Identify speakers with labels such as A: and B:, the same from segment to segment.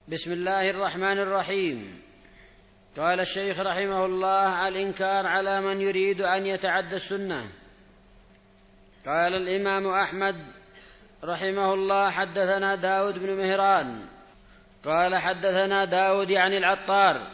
A: بسم الله الرحمن الرحيم. قال الشيخ رحمه الله: الإنكار على من يريد أن يتعدى السنة. قال الإمام أحمد رحمه الله: حدثنا داود بن مهران قال حدثنا داود عن العطار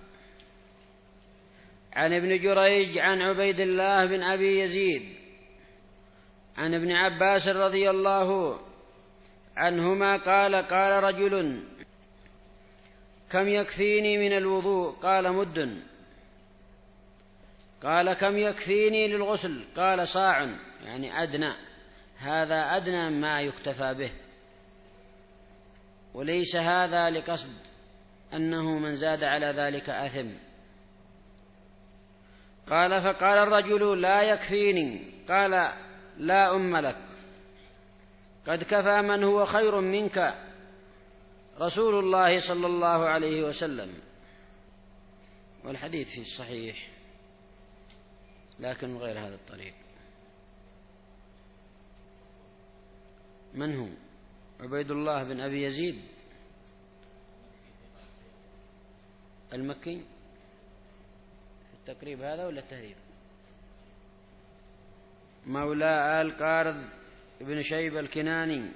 A: عن ابن جريج عن عبيد الله بن أبي يزيد عن ابن عباس رضي الله عنهما قال: قال رجل: كم يكفيني من الوضوء؟ قال: مد. قال: كم يكفيني للغسل؟ قال: صاع، يعني أدنى، هذا أدنى ما يكتفى به، وليس هذا لقصد أنه من زاد على ذلك أثم. قال: فقال الرجل: لا يكفيني. قال: لا أم لك، قد كفى من هو خير منك، رسول الله صلى الله عليه وسلم. والحديث في الصحيح لكن غير هذا الطريق. من هو؟ عبيد الله بن أبي يزيد المكي، التقريب هذا ولا التهذيب؟ مولى آل قارض بن شيبة الكناني.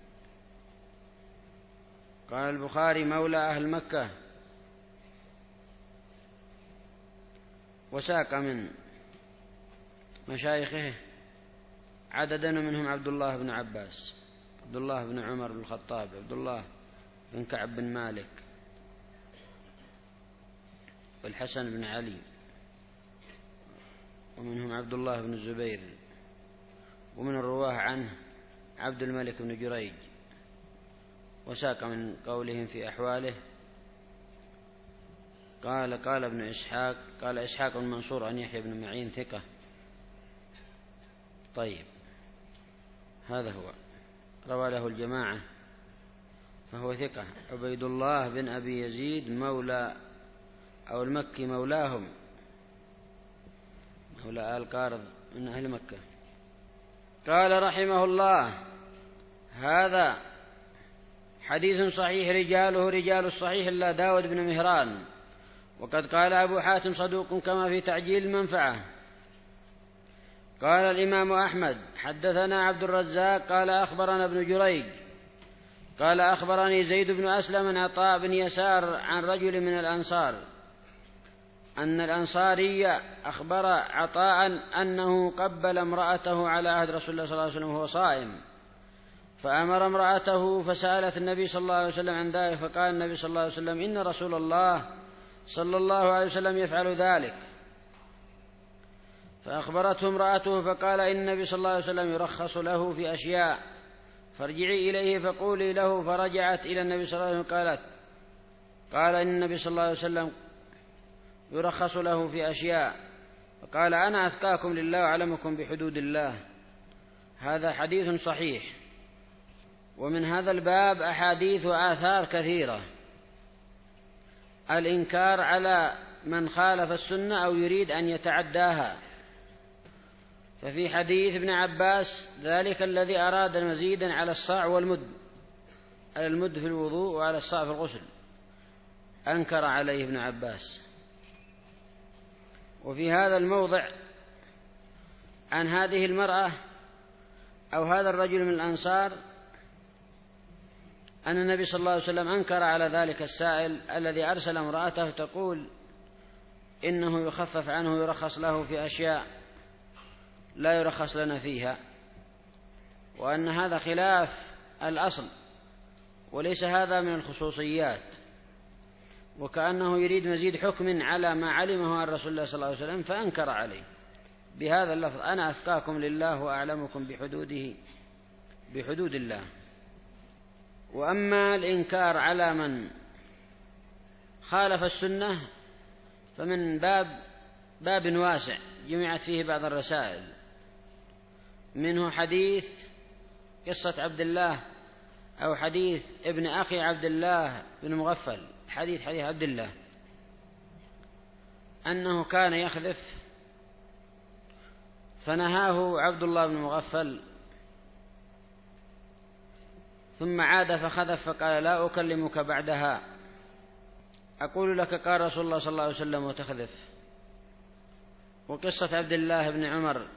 A: قال البخاري: مولى أهل مكة. وساق من مشايخه عددا منهم عبد الله بن عباس، عبد الله بن عمر بن الخطاب، عبد الله بن كعب بن مالك، والحسن بن علي، ومنهم عبد الله بن الزبير، ومن الرواه عنه عبد الملك بن جريج. وساق من قولهم في أحواله قال ابن إسحاق: قال إسحاق بن منصور عن يحيى بن معين ثقة. طيب، هذا هو، روى له الجماعة فهو ثقة. عبيد الله بن أبي يزيد مولى أو المكي مولاهم، مولى آل قارض من أهل مكة. قال رحمه الله: هذا حديث صحيح، رجاله رجال الصحيح إلا داود بن مهران. وقد قال أبو حاتم: صدوق كما في تعجيل المنفعة. قال الإمام أحمد: حدثنا عبد الرزاق قال أخبرنا ابن جريج قال أخبرني زيد بن أسلم عن عطاء بن يسار عن رجل من الأنصار أن الأنصاري أخبر عطاء أنه قبل امرأته على عهد رسول الله صلى الله عليه وسلم وهو صائم، فأمر امرأته فسألت النبي صلى الله عليه وسلم عن ذلك، فقال النبي صلى الله عليه وسلم: إن رسول الله صلى الله عليه وسلم يفعل ذلك. فأخبرته امرأته فقال: إن النبي صلى الله عليه وسلم يرخص له في أشياء، فارجعي إليه فقولي له. فرجعت إلى النبي صلى الله عليه وسلم قال إن النبي صلى الله عليه وسلم يرخص له في أشياء، فقال: أنا أتقاكم لله وأعلمكم بحدود الله. هذا حديث صحيح. ومن هذا الباب أحاديث وآثار كثيرة. الإنكار على من خالف السنة أو يريد أن يتعداها. ففي حديث ابن عباس: ذلك الذي أراد مزيدا على الصاع والمد، على المد في الوضوء وعلى الصاع في الغسل، أنكر عليه ابن عباس. وفي هذا الموضع عن هذه المرأة أو هذا الرجل من الأنصار أن النبي صلى الله عليه وسلم أنكر على ذلك السائل الذي أرسل امرأته تقول إنه يخفف عنه يرخص له في أشياء لا يرخص لنا فيها، وأن هذا خلاف الأصل وليس هذا من الخصوصيات، وكأنه يريد مزيد حكم على ما علمه عن رسول الله صلى الله عليه وسلم، فأنكر عليه بهذا اللفظ: أنا أتقاكم لله وأعلمكم بحدود الله. وأما الإنكار على من خالف السنة فمن باب واسع جمعت فيه بعض الرسائل، منه حديث قصة عبد الله أو حديث ابن أخي عبد الله بن مغفل، حديث عبد الله أنه كان يخلف فنهاه عبد الله بن مغفل، ثم عاد فخذف فقال: لا أكلمك بعدها أقول لك قال رسول الله صلى الله عليه وسلم وتخذف. وقصة عبد الله بن عمر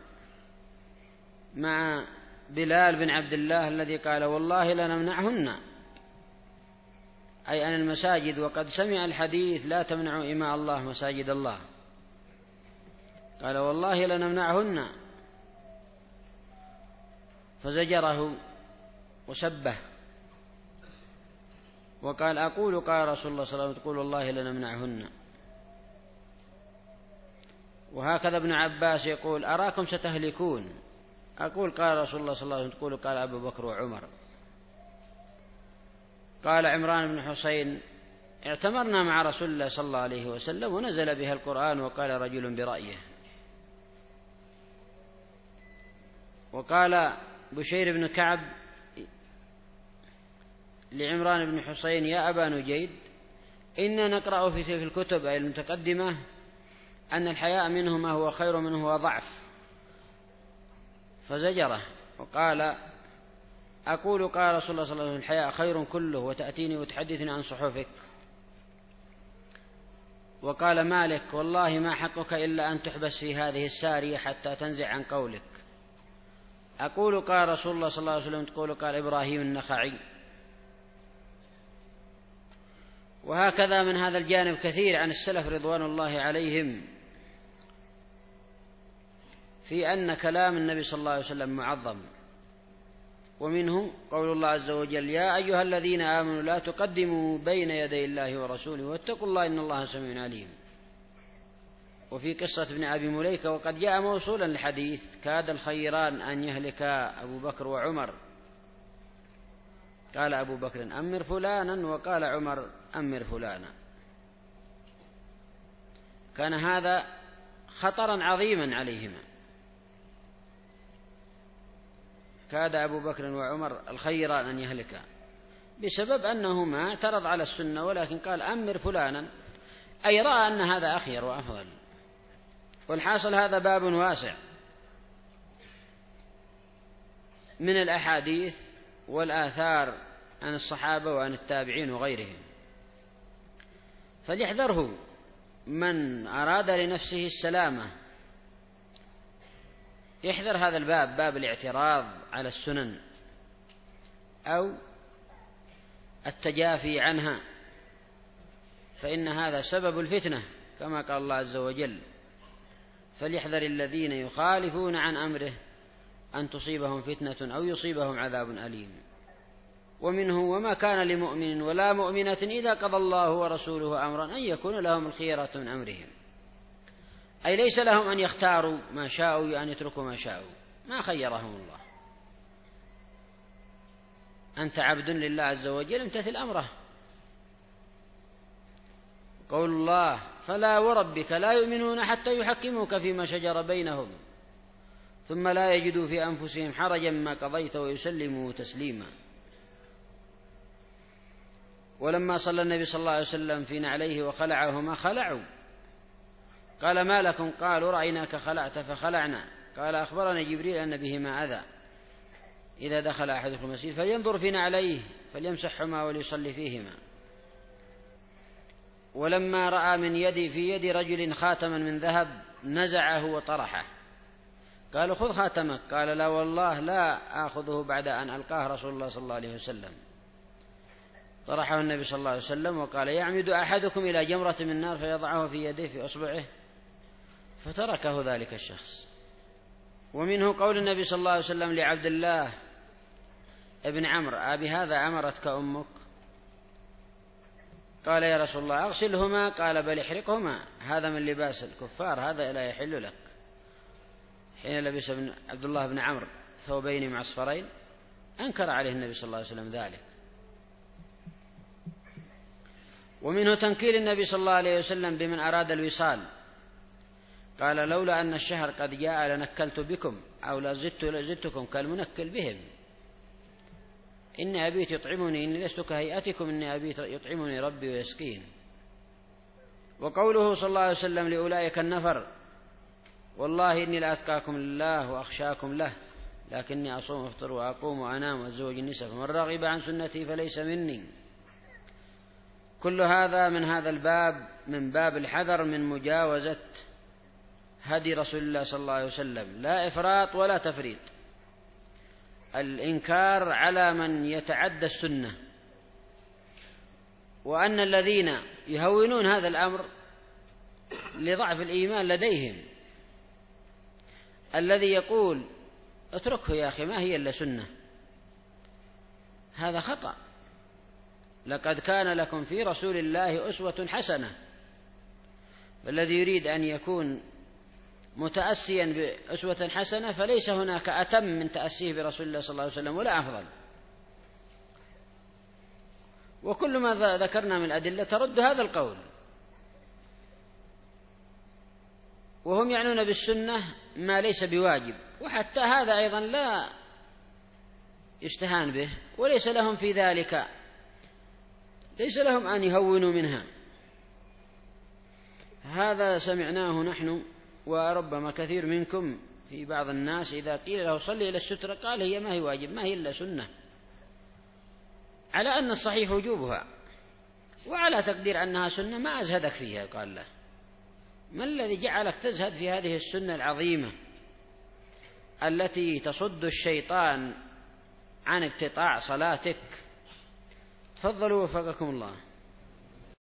A: مع بلال بن عبد الله الذي قال والله لنمنعهن، أي عن المساجد، وقد سمع الحديث لا تمنعوا إماء الله مساجد الله، قال والله لنمنعهن، فزجره وسبه وقال أقول قال رسول الله صلى الله عليه وسلم تقول والله لنمنعهن. وهكذا ابن عباس يقول أراكم ستهلكون، أقول قال رسول الله صلى الله عليه وسلم تقول قال أبو بكر وعمر. قال عمران بن حسين اعتمرنا مع رسول الله صلى الله عليه وسلم ونزل بها القرآن وقال رجل برأيه. وقال بشير بن كعب لعمران بن حسين يا أبا نجيد إنا نقرأ في الكتب أي المتقدمة أن الحياء منه ما هو خير منه وضعف، فزجره وقال أقول قال رسول الله صلى الله عليه وسلم الحياء خير كله وتأتيني وتحدثني عن صحفك. وقال مالك والله ما حقك إلا أن تحبس في هذه السارية حتى تنزع عن قولك. أقول قال رسول الله صلى الله عليه وسلم تقول قال إبراهيم النخعي. وهكذا من هذا الجانب كثير عن السلف رضوان الله عليهم في أن كلام النبي صلى الله عليه وسلم معظم. ومنه قول الله عز وجل يا أيها الذين آمنوا لا تقدموا بين يدي الله ورسوله واتقوا الله إن الله سميع عليم. وفي قصة ابن أبي مليكة وقد جاء موصولا الحديث كاد الخيران أن يهلك أبو بكر وعمر، قال أبو بكر أمر فلانا وقال عمر أمر فلانا. كان هذا خطرا عظيما عليهما، كاد أبو بكر وعمر الخيران أن يهلكا بسبب أنهما اعترض على السنة، ولكن قال أمر فلانا أي رأى أن هذا أخير وأفضل. والحاصل هذا باب واسع من الأحاديث والآثار عن الصحابة وعن التابعين وغيرهم، فليحذره من أراد لنفسه السلامة، يحذر هذا الباب، باب الاعتراض على السنن أو التجافي عنها، فإن هذا سبب الفتنة كما قال الله عز وجل فليحذر الذين يخالفون عن أمره أن تصيبهم فتنة أو يصيبهم عذاب أليم. ومنه وما كان لمؤمن ولا مؤمنة إذا قضى الله ورسوله أمرا أن يكون لهم الخيرة من أمرهم، أي ليس لهم أن يختاروا ما شاءوا أن يتركوا ما شاءوا، ما خيرهم الله. أنت عبد لله عز وجل امتثل أمره. قول الله فلا وربك لا يؤمنون حتى يحكموك فيما شجر بينهم ثم لا يجدوا في أنفسهم حرجا مما قضيت ويسلموا تسليما. ولما صلى النبي صلى الله عليه وسلم في نعليه وخلعهما خلعوا، قال ما لكم؟ قالوا رأيناك خلعت فخلعنا. قال أخبرني جبريل أن بهما أذى، إذا دخل أحدكم المسجد فلينظر في نعليه فليمسحهما وليصلي فيهما. ولما رأى من في يد رجل خاتما من ذهب نزعه وطرحه، قالوا خذ خاتمك، قال لا والله لا آخذه بعد أن ألقاه رسول الله صلى الله عليه وسلم. طرحه النبي صلى الله عليه وسلم وقال يعمد أحدكم إلى جمرة من نار فيضعه في يديه في أصبعه، فتركه ذلك الشخص. ومنه قول النبي صلى الله عليه وسلم لعبد الله ابن عمرو أبي هذا عمرتك أمك؟ قال يا رسول الله أغسلهما، قال بل احرقهما، هذا من لباس الكفار، هذا لا يحل لك. حين لبس عبد الله بن عمرو ثوبين معصفرين أنكر عليه النبي صلى الله عليه وسلم ذلك. ومنه تنكيل النبي صلى الله عليه وسلم بمن أراد الوصال، قال لولا أن الشهر قد جاء لنكلت بكم أو لزدتكم كالمنكل بهم، إني أبيت يطعمني إني لست كهيئتكم إني أبيت يطعمني ربي ويسقين. وقوله صلى الله عليه وسلم لأولئك النفر والله إني لأتقاكم لله وأخشاكم له لكني أصوم وأفطر وأقوم وأنام وأتزوج النساء فمن رغب عن سنتي فليس مني. كل هذا من هذا الباب، من باب الحذر من مجاوزة هدي رسول الله صلى الله عليه وسلم، لا إفراط ولا تفريط. الإنكار على من يتعدى السنة، وأن الذين يهونون هذا الأمر لضعف الإيمان لديهم. الذي يقول اتركه يا أخي ما هي إلا سنة، هذا خطأ. لقد كان لكم في رسول الله أسوة حسنة. والذي يريد أن يكون متأسيا بأسوة حسنة فليس هناك أتم من تأسيه برسول الله صلى الله عليه وسلم ولا أفضل. وكل ما ذكرنا من الأدلة ترد هذا القول. وهم يعنون بالسنة ما ليس بواجب، وحتى هذا أيضا لا يستهان به، وليس لهم في ذلك، ليس لهم أن يهونوا منها. هذا سمعناه نحن وربما كثير منكم في بعض الناس إذا قيل له صلي إلى السترة قال هي ما هي واجب، ما هي إلا سنة، على أن الصحيح وجوبها، وعلى تقدير أنها سنة ما أزهدك فيها. قال له ما الذي جعلك تزهد في هذه السنة العظيمة التي تصد الشيطان عن اقتطاع صلاتك؟ تفضلوا وفقكم الله.